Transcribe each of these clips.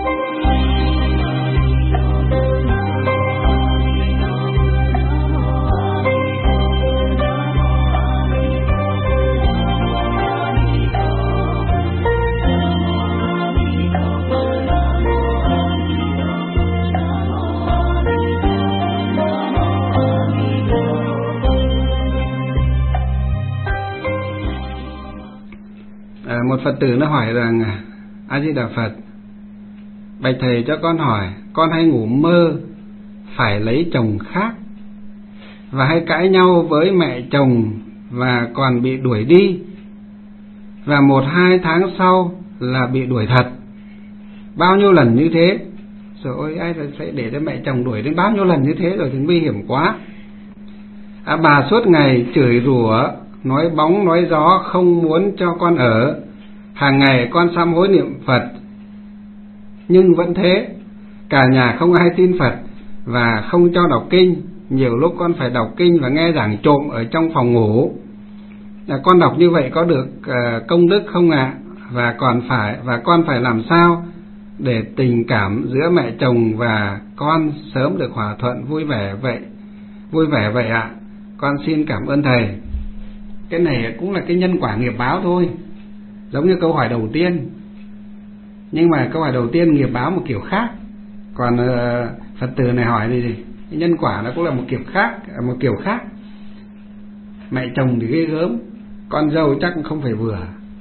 Một Phật tử nó hỏi rằng: A Di Đà Phật, bạch thầy cho con hỏi, con hay ngủ mơ phải lấy chồng khác và hay cãi nhau với mẹ chồng và còn bị đuổi đi, và 1-2 tháng sau là bị đuổi thật. Bao nhiêu lần như thế? Rồi ai sẽ để cho mẹ chồng đuổi đến bao nhiêu lần như thế rồi thì nguy hiểm quá. Bà suốt ngày chửi rủa, nói bóng nói gió, không muốn cho con ở. Hàng ngày con sám hối niệm Phật, nhưng vẫn thế. Cả nhà không ai tin Phật và không cho đọc kinh. Nhiều lúc con phải đọc kinh và nghe giảng trộm ở trong phòng ngủ. Con đọc như vậy có được công đức không ạ? Và con phải làm sao để tình cảm giữa mẹ chồng và con sớm được hòa thuận vui vẻ vậy ạ? Con xin cảm ơn thầy. Cái này cũng là cái nhân quả nghiệp báo thôi, giống như câu hỏi đầu tiên. Nhưng mà câu hỏi đầu tiên nghiệp báo một kiểu khác, còn Phật tử này hỏi gì? Cái nhân quả nó cũng là một kiểu khác. Mẹ chồng thì ghê gớm, con dâu chắc không phải vừa.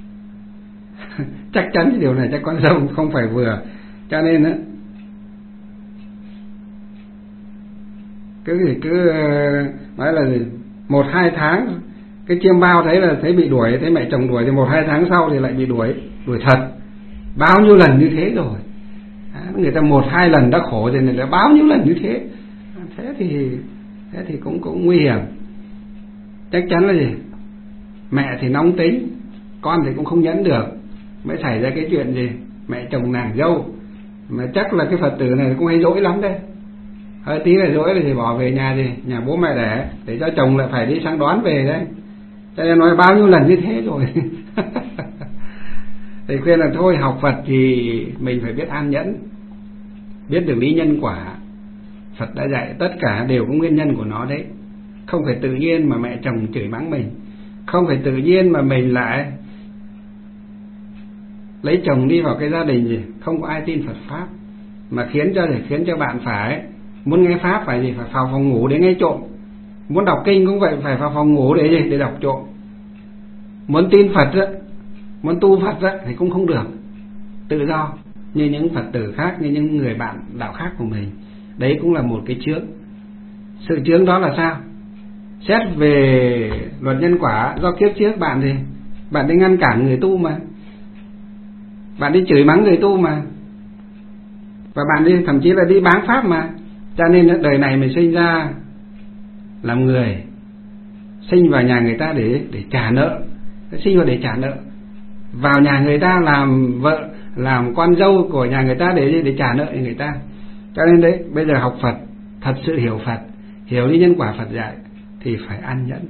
Chắc chắn điều này chắc con dâu không phải vừa. Cho nên á, cứ nói là 1-2 tháng cái chiêm bao thấy bị đuổi, thấy mẹ chồng đuổi thì 1-2 tháng sau thì lại bị đuổi thật. Bao nhiêu lần như thế rồi. Người ta 1-2 lần đã khổ rồi này là bao nhiêu lần như thế. Thế thì cũng nguy hiểm. Chắc chắn là gì? Mẹ thì nóng tính, con thì cũng không nhẫn được, mới xảy ra cái chuyện gì mẹ chồng nàng dâu. Mà chắc là cái Phật tử này cũng hay dỗi lắm đây. Hơi tí là dỗi thì bỏ về nhà bố mẹ để cho chồng lại phải đi sang đón về đấy. Cho nên nói bao nhiêu lần như thế rồi. Thì khuyên là thôi, học Phật thì mình phải biết an nhẫn, biết được lý nhân quả. Phật đã dạy tất cả đều có nguyên nhân của nó đấy. Không phải tự nhiên mà mẹ chồng chửi mắng mình, không phải tự nhiên mà mình lại lấy chồng đi vào cái gia đình gì không có ai tin Phật pháp, mà khiến cho bạn phải muốn nghe pháp phải vào phòng ngủ để nghe trộm. Muốn đọc kinh cũng vậy, phải vào phòng ngủ để đọc trộm. Muốn tin Phật á, muốn tu Phật á thì cũng không được tự do như những Phật tử khác, như những người bạn đạo khác của mình. Đấy cũng là một cái chướng. Sự chướng đó là sao? Xét về luật nhân quả, do kiếp trước bạn đi ngăn cản người tu mà, bạn đi chửi mắng người tu mà, và bạn đi thậm chí là đi bán pháp mà. Cho nên đời này mình sinh ra làm người, sinh vào nhà người ta để trả nợ, sinh vào để trả nợ, vào nhà người ta làm vợ, làm con dâu của nhà người ta để trả nợ người ta. Cho nên đấy, bây giờ học Phật, thật sự hiểu Phật, hiểu lý nhân quả Phật dạy thì phải an nhẫn.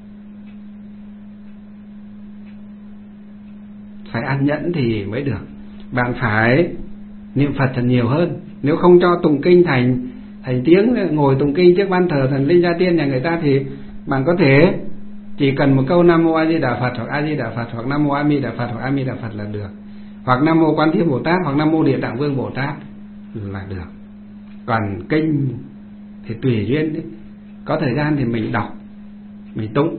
Phải an nhẫn thì mới được. Bạn phải niệm Phật thật nhiều hơn. Nếu không cho tụng kinh thành tiếng, ngồi tụng kinh trước ban thờ thần linh gia tiên nhà người ta, thì bạn có thể chỉ cần một câu Nam Mô A Di Đà Phật, hoặc A Di Đà Phật, hoặc Nam Mô A Mi Đà Phật, hoặc A Mi Đà Phật là được, hoặc Nam Mô Quan Thế Bồ Tát, hoặc Nam Mô Địa Tạng Vương Bồ Tát là được. Còn kinh thì tùy duyên đấy. Có thời gian thì mình đọc, mình tụng.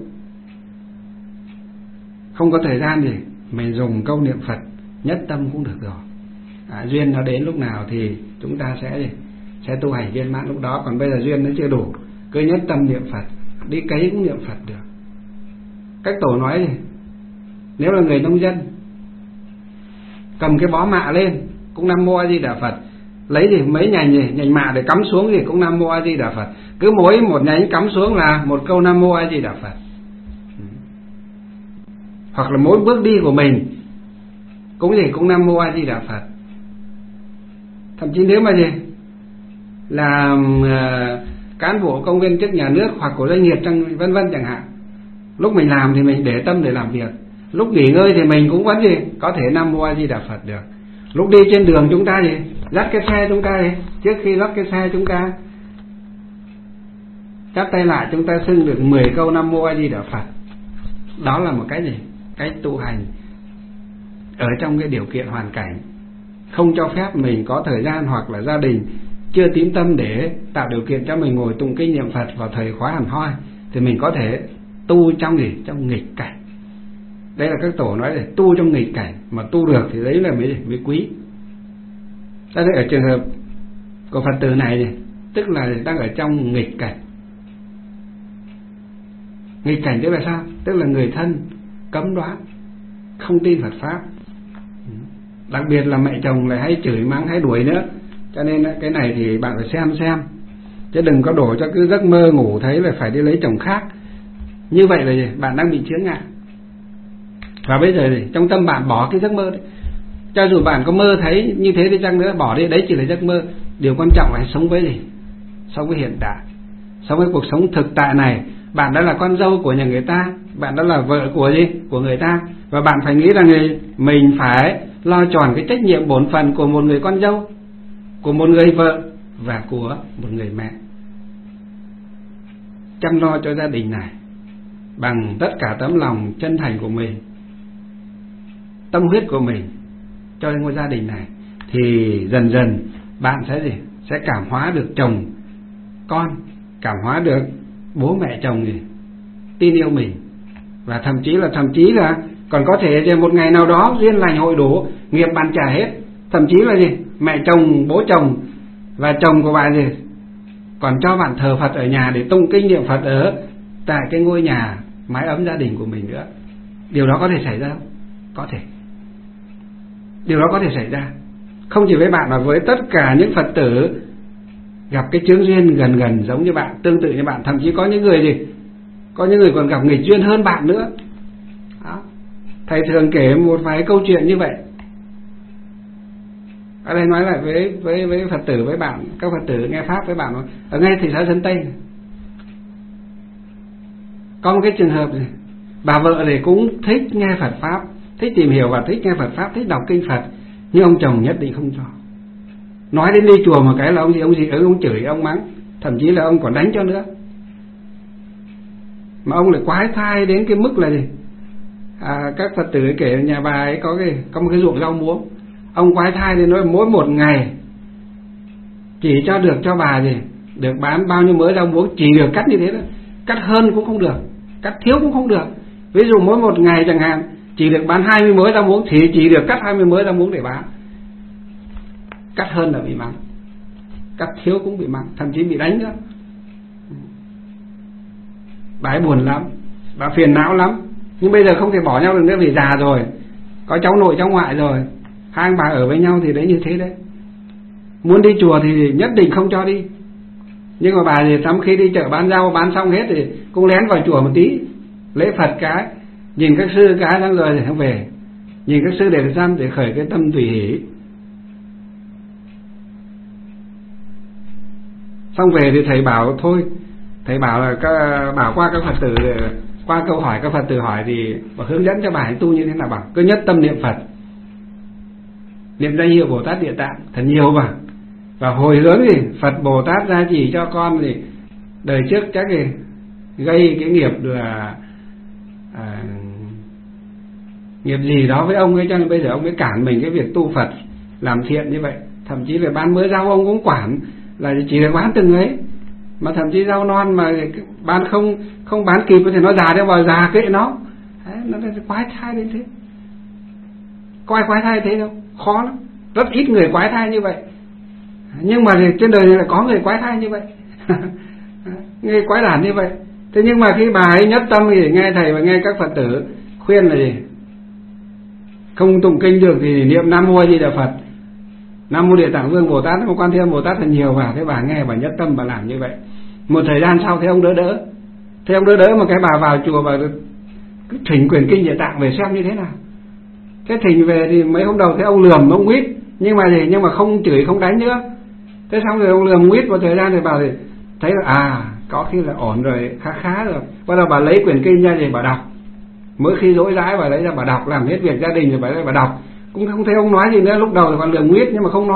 Không có thời gian thì mình dùng câu niệm Phật nhất tâm cũng được rồi. Duyên nó đến lúc nào thì chúng ta sẽ tu hành viên mãn lúc đó. Còn bây giờ duyên nó chưa đủ, cứ nhất tâm niệm Phật, đi cấy cũng niệm Phật được. Cách tổ nói gì? Nếu là người nông dân, cầm cái bó mạ lên cũng Nam Mô A Di Đà Phật, lấy mấy nhành mạ để cắm xuống thì cũng Nam Mô A Di Đà Phật. Cứ mỗi một nhánh cắm xuống là một câu Nam Mô A Di Đà Phật. Hoặc là mỗi bước đi của mình cũng Nam Mô A Di Đà Phật. Thậm chí nếu mà làm cán bộ công viên chức nhà nước hoặc của doanh nghiệp vân vân chẳng hạn, lúc mình làm thì mình để tâm để làm việc, lúc nghỉ ngơi thì mình cũng vẫn có thể Nam Mô A Di Đà Phật được. Lúc đi trên đường chúng ta dắt cái xe chúng ta đi, trước khi dắt cái xe chúng ta chắp tay lại, chúng ta xưng được 10 câu Nam Mô A Di Đà Phật. Đó là một cái gì? Cái tu hành ở trong cái điều kiện hoàn cảnh không cho phép mình có thời gian, hoặc là gia đình chưa tín tâm để tạo điều kiện cho mình ngồi tụng kinh niệm Phật vào thời khóa hàn hoi, thì mình có thể tu trong gì? Trong nghịch cảnh. Đây là các tổ nói để tu trong nghịch cảnh, mà tu được thì đấy là mới quý. Thế ở trường hợp của Phật tử này, tức là đang ở trong nghịch cảnh. Nghịch cảnh tức là sao? Tức là người thân cấm đoán, không tin Phật Pháp. Đặc biệt là mẹ chồng lại hay chửi mắng, hay đuổi nữa. Cho nên cái này thì bạn phải xem, chứ đừng có đổ cho cái giấc mơ ngủ thấy là phải đi lấy chồng khác. Như vậy là gì? Bạn đang bị chướng ngại. Và bây giờ thì trong tâm bạn bỏ cái giấc mơ đấy. Cho dù bạn có mơ thấy như thế đi chăng nữa, bỏ đi, đấy chỉ là giấc mơ. Điều quan trọng là hãy sống với gì? Sống với hiện tại, sống với cuộc sống thực tại này. Bạn đã là con dâu của nhà người ta, bạn đã là vợ của gì? Của người ta. Và bạn phải nghĩ rằng mình phải lo tròn cái trách nhiệm bổn phận của một người con dâu, của một người vợ và của một người mẹ. Chăm lo cho gia đình này bằng tất cả tấm lòng chân thành của mình, tâm huyết của mình cho ngôi gia đình này, thì dần dần bạn sẽ gì? Sẽ cảm hóa được chồng con, cảm hóa được bố mẹ chồng gì? Tin yêu mình. Và thậm chí là còn có thể một ngày nào đó duyên lành hội đủ, nghiệp bạn trả hết. Thậm chí là gì? Mẹ chồng, bố chồng và chồng của bạn gì? Còn cho bạn thờ Phật ở nhà để tụng kinh niệm Phật ở tại cái ngôi nhà mái ấm gia đình của mình nữa. Điều đó có thể xảy ra không? Có thể. Điều đó có thể xảy ra. Không chỉ với bạn mà với tất cả những Phật tử gặp cái chướng duyên gần giống như bạn, tương tự như bạn. Thậm chí có những người gì? Có những người còn gặp nghịch duyên hơn bạn nữa. Đó. Thầy thường kể một vài câu chuyện như vậy. Ở đây nói lại với Phật tử, với bạn, các Phật tử nghe Pháp với bạn. Ở ngay thị xã Sơn Tây có một cái trường hợp này, bà vợ này cũng thích nghe Phật Pháp, thích tìm hiểu và thích nghe Phật Pháp, thích đọc kinh Phật, nhưng ông chồng nhất định không cho. Nói đến đi chùa một cái là ông chửi, ông mắng, thậm chí là ông còn đánh cho nữa. Mà ông lại quái thai đến cái mức là gì? Các Phật tử kể nhà bà ấy có một cái ruộng rau muống. Ông quái thai đến nói mỗi một ngày chỉ cho được cho bà gì? Được bán bao nhiêu mớ rau muống, chỉ được cắt như thế đó. Cắt hơn cũng không được, cắt thiếu cũng không được. Ví dụ mỗi một ngày chẳng hạn chỉ được bán 20 mớ rau muống thì chỉ được cắt 20 mớ rau muống để bán. Cắt hơn là bị mắng, cắt thiếu cũng bị mắng, thậm chí bị đánh nữa. Bà ấy buồn lắm, bà phiền não lắm. Nhưng bây giờ không thể bỏ nhau được nữa vì già rồi, có cháu nội cháu ngoại rồi. Hai ông bà ở với nhau thì đấy như thế đấy. Muốn đi chùa thì nhất định không cho đi. Nhưng mà bà thì lắm khi đi chợ bán rau bán xong hết thì cũng lén vào chùa một tí, lễ Phật cái, nhìn các sư cái xong rồi thì không về. Nhìn các sư để làm để khởi cái tâm tùy hỷ. Xong về thì thầy bảo thôi, thầy bảo là bảo qua các Phật tử, qua câu hỏi các Phật tử hỏi thì bảo hướng dẫn cho bà ấy tu như thế nào. Bảo cứ nhất tâm niệm Phật, niệm danh hiệu Bồ Tát Địa Tạng thật nhiều vào, và hồi hướng thì Phật Bồ Tát gia trì cho con thì đời trước chắc thì gây cái nghiệp là nghiệp gì đó với ông ấy, cho nên bây giờ ông ấy cản mình cái việc tu Phật làm thiện như vậy. Thậm chí là bán mớ rau ông cũng quản là chỉ được bán từng ấy, mà thậm chí rau non mà bán không bán kịp thì nó già đi, vào già kệ nó. Đấy, nó quái thai đến thế. Có ai quái thai thế không? Khó lắm, rất ít người quái thai như vậy. Nhưng mà trên đời này là có người quái thai như vậy. Người quái đản như vậy. Thế nhưng mà khi bà ấy nhất tâm thì nghe thầy và nghe các Phật tử khuyên là gì? Không tụng kinh được thì niệm Nam Mô A Di Đà Phật, Nam Mô Địa Tạng Vương Bồ Tát, Nam Mô Quan Thế Âm Bồ Tát thật nhiều vào. Thế bà nghe, bà nhất tâm, bà làm như vậy. Một thời gian sau thấy ông đỡ. Thế ông đỡ mà cái bà vào chùa và cứ thỉnh quyển kinh Địa Tạng về xem như thế nào. Thế thỉnh về thì mấy hôm đầu thấy ông lườm, ông quýt, nhưng mà không chửi không đánh nữa. Thế xong rồi ông lườm quýt một thời gian thì bà thì thấy là có khi là ổn rồi, khá rồi. Bắt đầu bà lấy quyển kinh ra thì bà đọc. Mỗi khi rỗi rãi bà lấy ra bà đọc, làm hết việc gia đình rồi bà đọc. Cũng không thấy ông nói gì nữa. Lúc đầu thì còn lườm quýt nhưng mà không nói.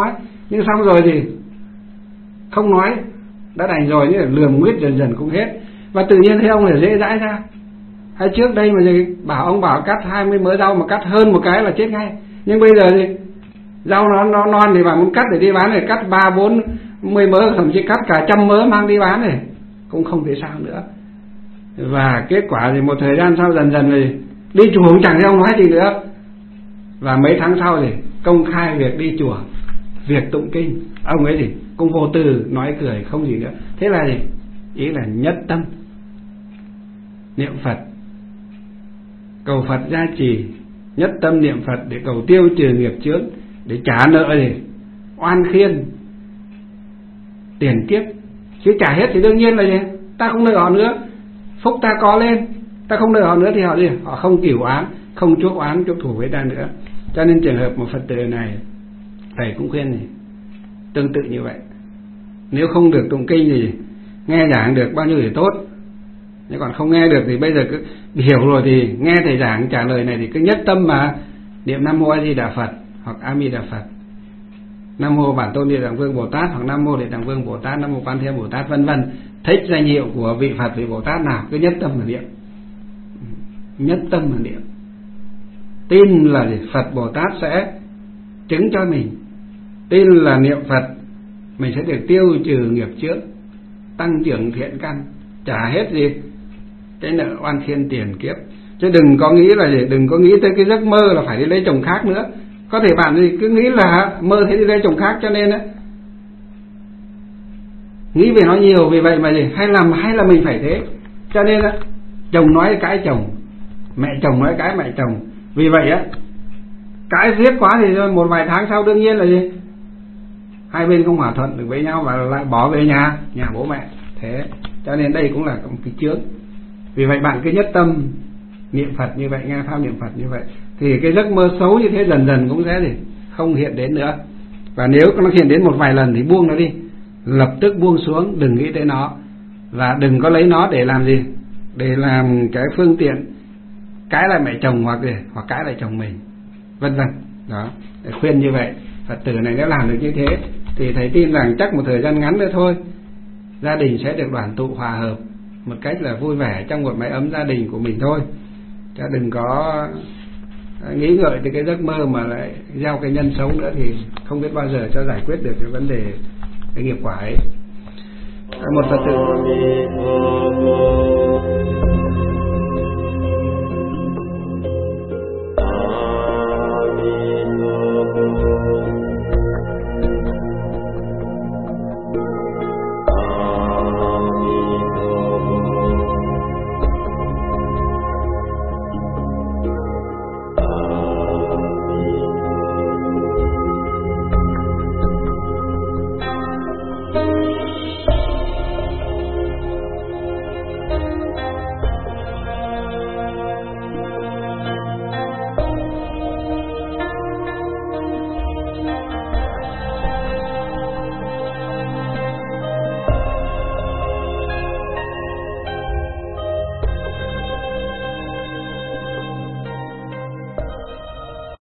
Nhưng xong rồi thì không nói, đã đành rồi, như là lườm nguyết dần dần cũng hết. Và tự nhiên thấy ông là dễ dãi ra. Hay trước đây mà bảo ông bảo cắt 20 mớ rau mà cắt hơn một cái là chết ngay. Nhưng bây giờ thì rau nó non thì bà muốn cắt để đi bán thì cắt 3, 4, 10 mớ, thậm chí cắt cả 100 mớ mang đi bán này cũng không thể sao nữa. Và kết quả thì một thời gian sau dần dần thì đi chùa cũng chẳng thấy ông nói gì nữa. Và mấy tháng sau thì công khai việc đi chùa, việc tụng kinh. Ông ấy thì cũng vô tư nói cười không gì nữa. Thế là gì? Ý là nhất tâm niệm Phật, cầu Phật gia trì, nhất tâm niệm Phật để cầu tiêu trừ nghiệp chướng, để trả nợ gì? Oan khiên tiền kiếp. Chứ trả hết thì đương nhiên là gì? Ta không nợ họ nữa, phúc ta có lên, ta không nợ họ nữa thì họ gì? Họ không cửu oán, không chuốc oán chuốc thù với ta nữa. Cho nên trường hợp một Phật tử này, thầy cũng khuyên gì? Tương tự như vậy. Nếu không được tụng kinh thì nghe giảng được bao nhiêu thì tốt, nhưng còn không nghe được thì bây giờ cứ hiểu rồi thì nghe thầy giảng trả lời này thì cứ nhất tâm mà niệm Nam Mô A Di Đà Phật hoặc A Di Đà Phật, Nam Mô Bản Tôn Địa Tạng Vương Bồ Tát hoặc Nam Mô Địa Tạng Vương Bồ Tát, Nam Mô Quan Thế Âm Bồ Tát vân vân. Thích danh hiệu của vị Phật vị Bồ Tát nào cứ nhất tâm mà niệm, nhất tâm mà niệm. Tin là Phật Bồ Tát sẽ chứng cho mình, tin là niệm Phật mình sẽ được tiêu trừ nghiệp chướng, tăng trưởng thiện căn, trả hết gì cái nợ oan khiên tiền kiếp. Chứ đừng có nghĩ là gì, đừng có nghĩ tới cái giấc mơ là phải đi lấy chồng khác nữa. Có thể bạn gì cứ nghĩ là mơ thấy đi lấy chồng khác cho nên đấy nghĩ về nó nhiều, vì vậy mà gì hay là mình phải thế. Cho nên á, chồng nói cãi chồng, mẹ chồng nói cãi mẹ chồng. Vì vậy á, cãi riết quá thì một vài tháng sau đương nhiên là gì hai bên không hòa thuận được với nhau và lại bỏ về nhà bố mẹ. Thế cho nên đây cũng là một cái chướng. Vì vậy bạn cứ nhất tâm niệm Phật như vậy, nghe pháp niệm Phật như vậy, thì cái giấc mơ xấu như thế dần dần cũng sẽ gì không hiện đến nữa. Và nếu nó hiện đến một vài lần thì buông nó đi, lập tức buông xuống, đừng nghĩ tới nó. Và đừng có lấy nó để làm gì, để làm cái phương tiện cãi lại mẹ chồng hoặc cãi lại chồng mình vân vân. Đó, để khuyên như vậy. Phật tử này nếu làm được như thế thì thầy tin rằng chắc một thời gian ngắn nữa thôi, gia đình sẽ được đoàn tụ hòa hợp một cách là vui vẻ trong một mái ấm gia đình của mình thôi. Chứ đừng có nghĩ ngợi tới cái giấc mơ mà lại gieo cái nhân xấu nữa thì không biết bao giờ cho giải quyết được cái vấn đề cái nghiệp quả ấy. Một Phật tử